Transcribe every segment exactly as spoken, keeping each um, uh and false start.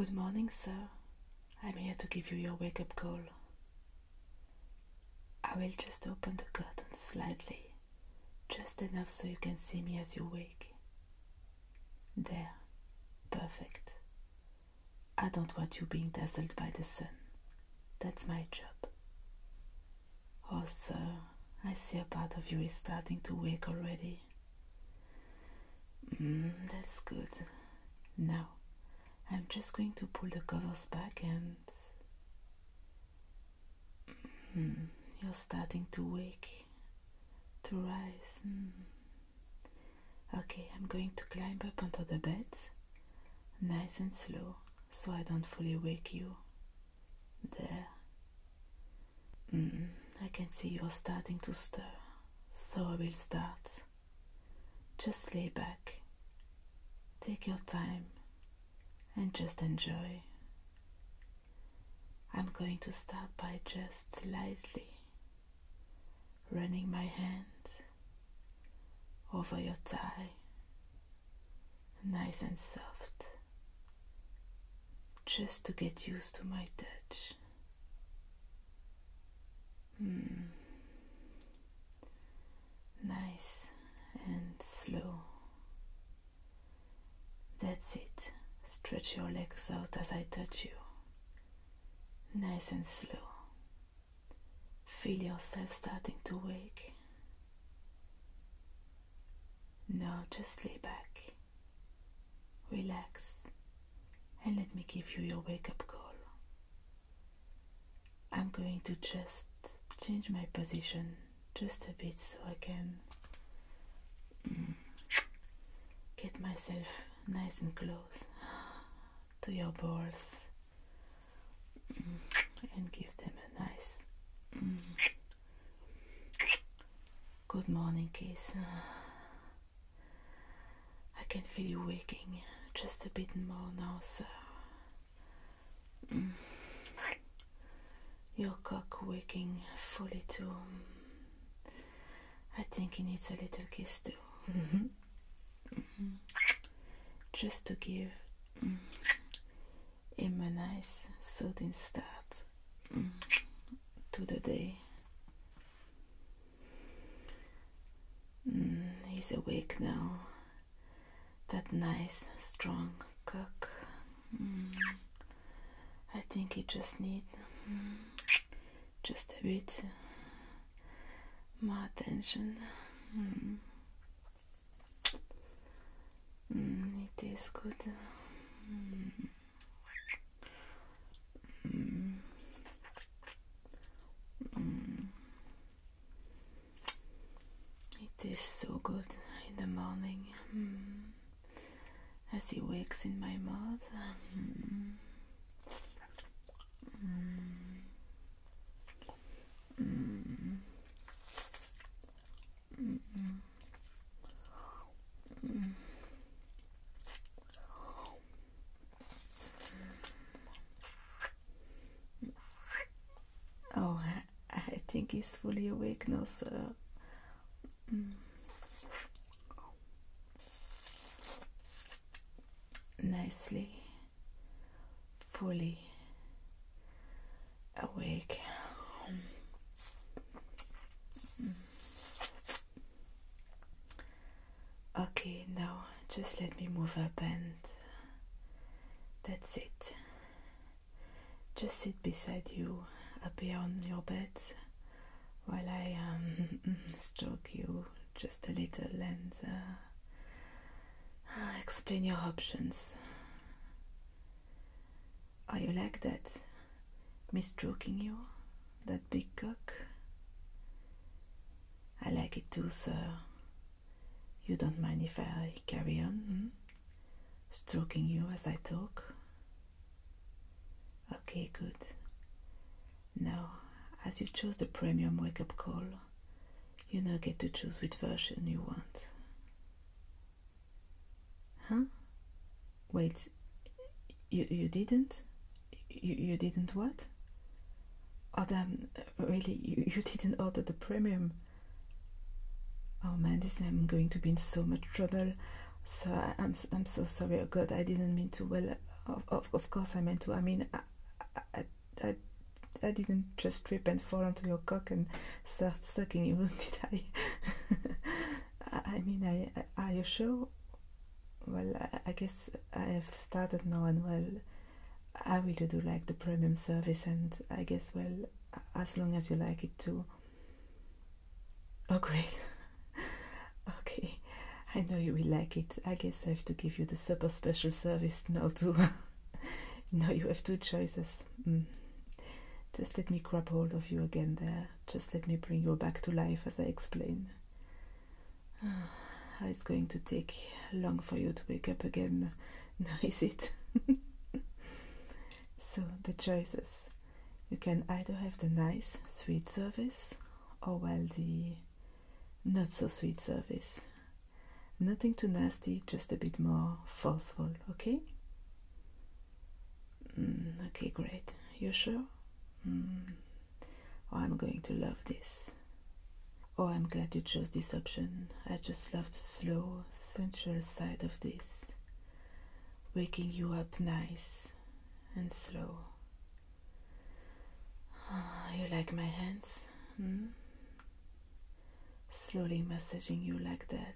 Good morning, sir. I'm here to give you your wake-up call. I will just open the curtain slightly, just enough so you can see me as you wake. There. Perfect. I don't want you being dazzled by the sun. That's my job. Oh, sir, I see a part of you is starting to wake already. Mm, that's good. Now, I'm just going to pull the covers back and... Mm, you're starting to wake, to rise. Mm. Okay, I'm going to climb up onto the bed, nice and slow, so I don't fully wake you. There. Mm, I can see you're starting to stir, so I will start. Just lay back, take your time, and just enjoy. I'm going to start by just lightly running my hand over your thigh, nice and soft, just to get used to my touch. Hmm. Nice and slow. That's it. Stretch your legs out as I touch you. Nice and slow. Feel yourself starting to wake. Now just lay back, relax, and let me give you your wake-up call. I'm going to just change my position just a bit so I can mm, get myself nice and close to your balls mm, and give them a nice mm, good morning kiss. I can feel you waking just a bit more now, sir. Mm. Your cock waking fully too. I think he needs a little kiss too. Mm-hmm. Mm-hmm. Just to give mm, him a nice soothing start mm, to the day. Mm, he's awake now. That nice, strong cock. Mm, I think he just needs mm, just a bit more attention. Mm. Mm, it is good. Mm. Mm. Mm. It is so good in the morning. Mm. As he wakes in my mouth. Mm. Mm. Mm. Mm. Mm. Oh, I, I think he's fully awake now, sir. Mm. Nicely, fully awake. Mm. Okay, now just let me move up and that's it. Just sit beside you up here on your bed while I um, stroke you just a little and uh, explain your options. Are you like that? Me stroking you? That big cock? I like it too, sir. You don't mind if I carry on? Hmm? Stroking you as I talk? Okay, good. Now, as you chose the premium wake-up call, you now get to choose which version you want. Huh? Wait, you you didn't? You you didn't what? Oh damn, really, you, you didn't order the premium? Oh man, this I'm going to be in so much trouble. So I, I'm I'm so sorry. Oh God, I didn't mean to. Well, of, of, of course I meant to. I mean, I, I, I, I didn't just trip and fall onto your cock and start sucking you, did I? I mean, I, I, are you sure? Well, I, I guess I have started now, and well, I really do like the premium service, and I guess, well, as long as you like it too. Oh, great. Okay, I know you will like it. I guess I have to give you the super special service now too. Now you have two choices. Mm. Just let me grab hold of you again there. Just let me bring you back to life as I explained. It's going to take long for you to wake up again. Now is it? So the choices. You can either have the nice, sweet service, or well, the not so sweet service. Nothing too nasty, just a bit more forceful, okay? Mm, okay, great. You sure? Mm. Oh, I'm going to love this. Oh, I'm glad you chose this option. I just love the slow, sensual side of this. Waking you up nice and slow. Oh, you like my hands? Hmm? Slowly massaging you like that.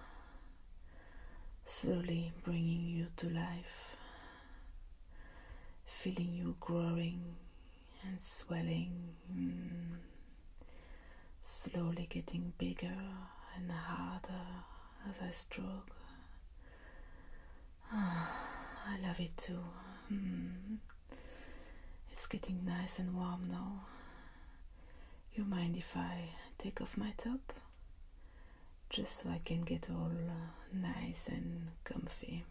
Slowly bringing you to life. Feeling you growing and swelling. Mm. Slowly getting bigger and harder as I stroke. Oh, I love it too. Mm. It's getting nice and warm now. You mind if I take off my top? Just so I can get all uh, nice and comfy.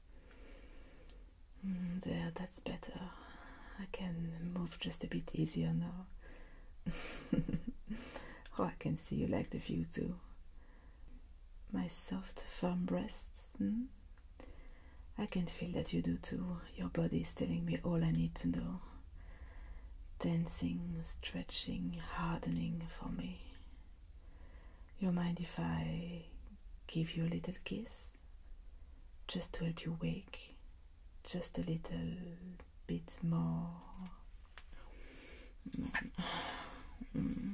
Mm, there, that's better. I can move just a bit easier now. Oh, I can see you like the view too. My soft, firm breasts. Hmm? I can feel that you do too. Your body is telling me all I need to know. Tensing, stretching, hardening for me. You mind if I give you a little kiss? Just to help you wake. Just a little bit more. Mm. Mm.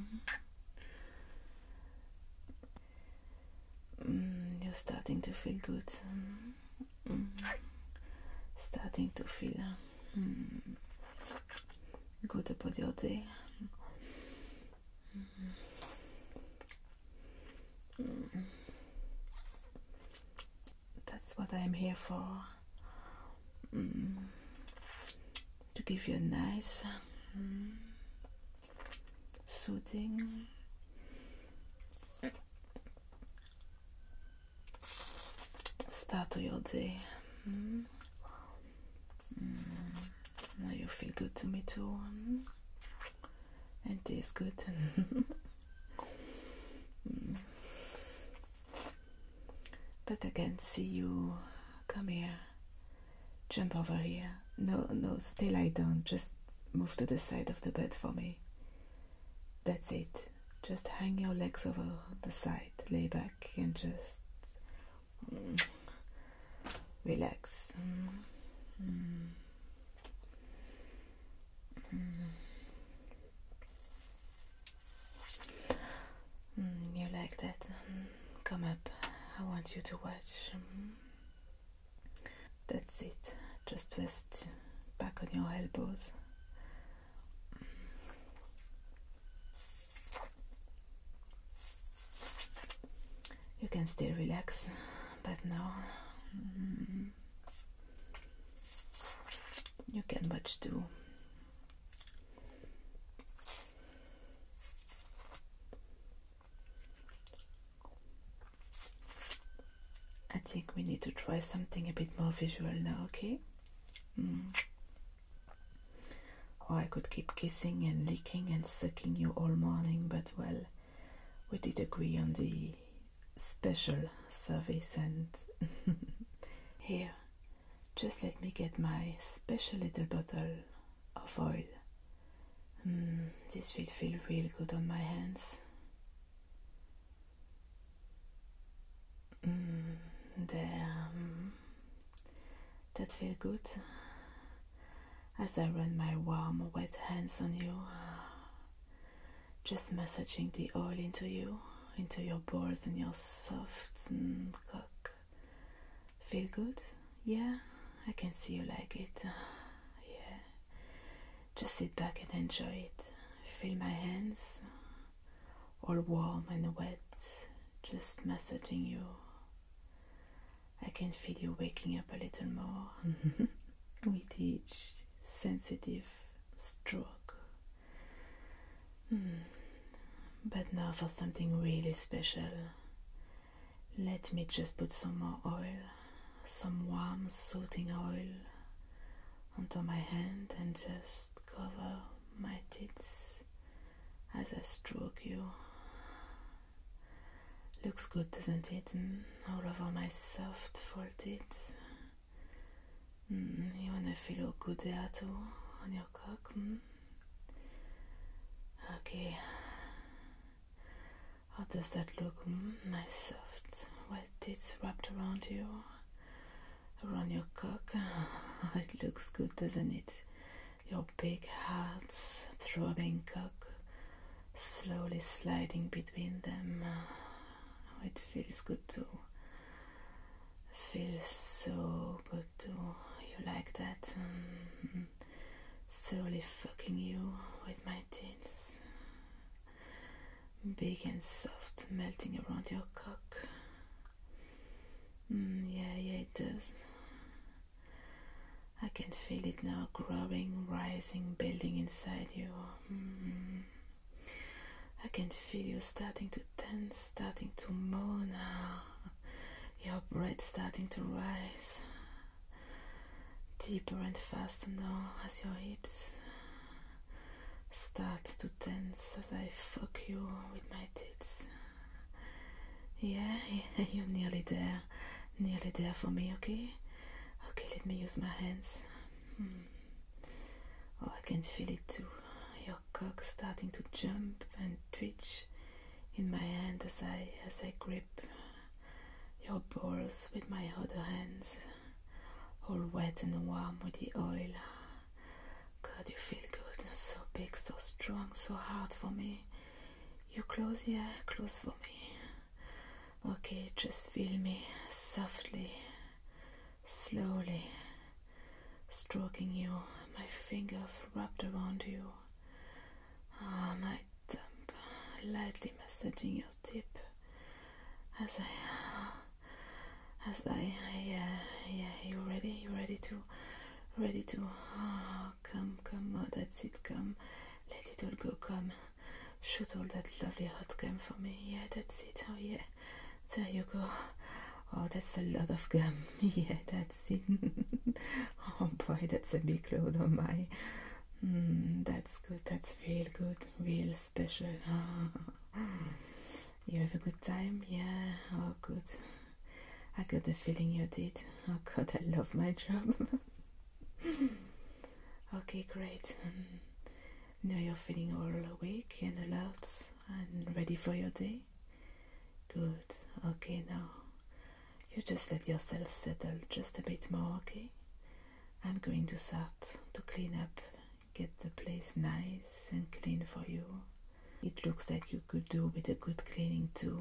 Mm, you're starting to feel good. Mm. Starting to feel mm, good about your day. Mm. Mm. That's what I'm here for. Mm. To give you a nice, mm, soothing, start to your day. Mm. Mm. Now you feel good to me too. Mm. And tastes good. Mm. But I can see you. Come here. Jump over here. No, no, stay lie down. Just move to the side of the bed for me. That's it. Just hang your legs over the side. Lay back and just mm, relax. Mm. Mm. Mm. Mm, you like that? Mm. Come up. I want you to watch. Mm. That's it. Just rest back on your elbows. You can still relax, but now mm, you can watch too. I think we need to try something a bit more visual now, okay? Mm. Or I could keep kissing and licking and sucking you all morning, but well, we did agree on the special service, and here, just let me get my special little bottle of oil. Mm, this will feel real good on my hands. Mm, there. Mm. That feel good? as I run my warm, wet hands on you, just massaging the oil into you, into your balls and your soft mm, cock. Feel good? Yeah, I can see you like it. Yeah, just sit back and enjoy it. Feel my hands, all warm and wet, just massaging you. I can feel you waking up a little more with each sensitive stroke. Mm. But now for something really special. Let me just put some more oil, some warm soothing oil onto my hand and just cover my tits as I stroke you. Looks good, doesn't it? Mm, all over my soft full tits. Mm, you wanna feel how good they are too on your cock? Mm? Okay. How does that look? Mm, my soft wet tits wrapped around you, around your cock. It looks good, doesn't it? Your big hard throbbing cock slowly sliding between them. It feels good too. Feels so good too. You like that? Mm-hmm. Slowly fucking you with my tits. Big and soft, melting around your cock. Mm, yeah, yeah, it does. I can feel it now, growing, rising, building inside you. Mm. I can feel you starting to tense, starting to moan. Your breath starting to rise. Deeper and faster now as your hips start to tense as I fuck you with my tits. Yeah, yeah, you're nearly there. Nearly there for me, okay? Okay, let me use my hands. Hmm. Oh, I can feel it too. Your cock starting to jump and twitch in my hand as I as I grip your balls with my other hands, all wet and warm with the oil. God, you feel good, so big, so strong, so hard for me. You close, yeah, close for me. Okay, just feel me softly, slowly stroking you, my fingers wrapped around you. Ah, my thumb lightly massaging your tip as I, as I, yeah, yeah, you ready? You ready to, ready to, oh, come, come, oh, that's it, come, let it all go, come, shoot all that lovely hot gum for me, yeah, that's it, oh yeah, there you go. Oh, that's a lot of gum. Yeah, that's it. Oh boy, that's a big load on my. Mm, that's good. That's real good. Real special. Oh. You have a good time? Yeah. Oh, good. I got the feeling you did. Oh God, I love my job. Okay, great. Now you're feeling all awake and alert and ready for your day? Good. Okay, now. You just let yourself settle just a bit more, okay? I'm going to start to clean up, get the place nice and clean for you. It looks like you could do with a good cleaning too.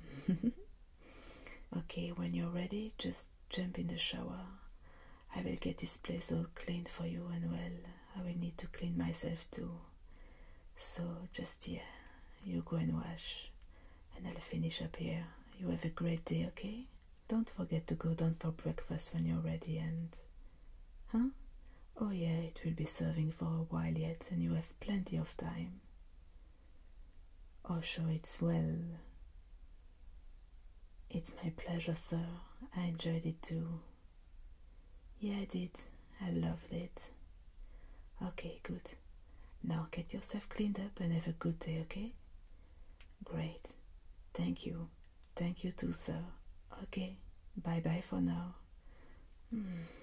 Okay, when you're ready, just jump in the shower. I will get this place all clean for you, and well, I will need to clean myself too. So just, yeah, you go and wash, and I'll finish up here. You have a great day, okay? Don't forget to go down for breakfast when you're ready and... Huh? Oh yeah, it will be serving for a while yet and you have plenty of time. Oh sure, it's well. It's my pleasure, sir. I enjoyed it too. Yeah, I did. I loved it. Okay, good. Now get yourself cleaned up and have a good day, okay? Great. Thank you. Thank you too, sir. Okay, bye-bye for now. Hmm.